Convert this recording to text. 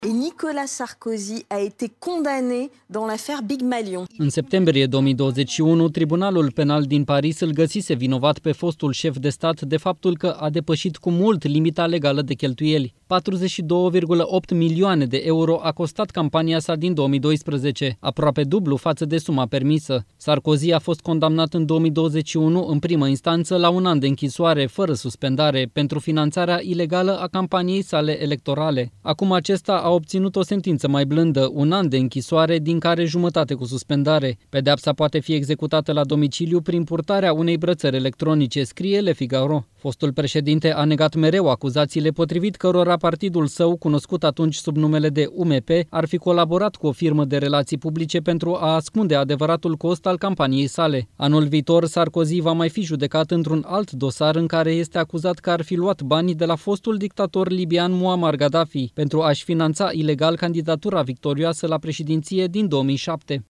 Et Nicolas Sarkozy a été condamné dans l'affaire Big Malion. În septembrie 2021, Tribunalul Penal din Paris îl găsise vinovat pe fostul șef de stat de faptul că a depășit cu mult limita legală de cheltuieli. 42,8 milioane de euro a costat campania sa din 2012, aproape dublu față de suma permisă. Sarkozy a fost condamnat în 2021 în primă instanță la 1 an de închisoare fără suspendare pentru finanțarea ilegală a campaniei sale electorale. Acum acesta a obținut o sentință mai blândă, 1 an de închisoare, din care jumătate cu suspendare. Pedeapsa poate fi executată la domiciliu prin purtarea unei brățări electronice, scrie Le Figaro. Fostul președinte a negat mereu acuzațiile potrivit cărora partidul său, cunoscut atunci sub numele de UMP, ar fi colaborat cu o firmă de relații publice pentru a ascunde adevăratul cost al campaniei sale. Anul viitor, Sarkozy va mai fi judecat într-un alt dosar în care este acuzat că ar fi luat banii de la fostul dictator libian Muammar Gaddafi pentru a-și finanța ilegal candidatura victorioasă la președinție din 2007.